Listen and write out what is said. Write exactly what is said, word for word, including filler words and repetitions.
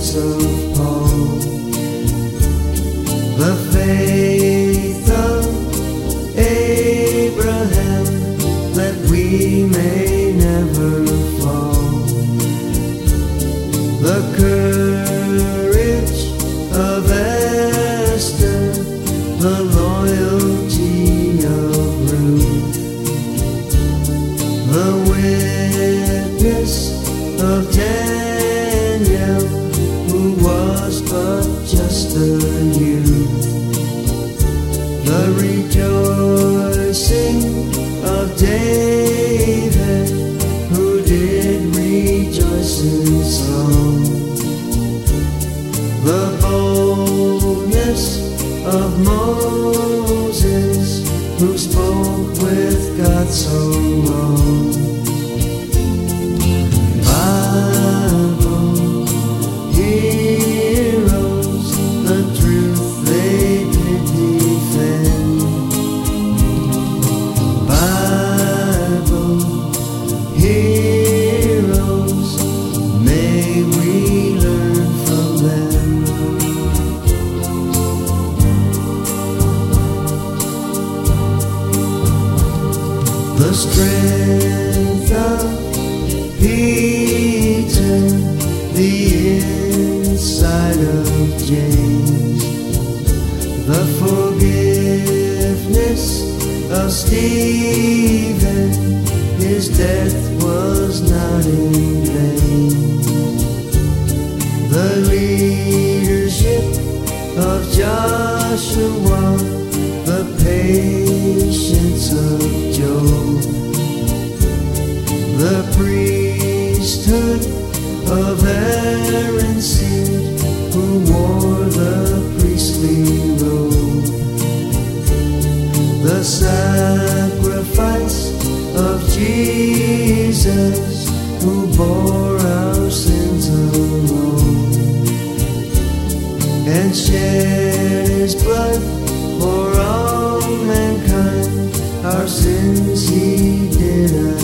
words of Paul. The faith of Abraham, that we may never fall. The courage of Esther, the loyalty of Ruth, the witness of Daniel, who was but just a youth, the rejoicing of David, who did rejoice in song, the boldness of Moses, who spoke with God so long. Bible heroes, the truth they did defend. Bible heroes, may we learn from them. The strength of Peter, the inside of James, the forgiveness of Stephen, his death was not in vain. The leadership of Joshua, the patience of Job, the priesthood of Aaron's seed, who wore the priestly robe, the sacrifice of Jesus, who bore our sins alone, and shed his blood for all mankind. Our sins he did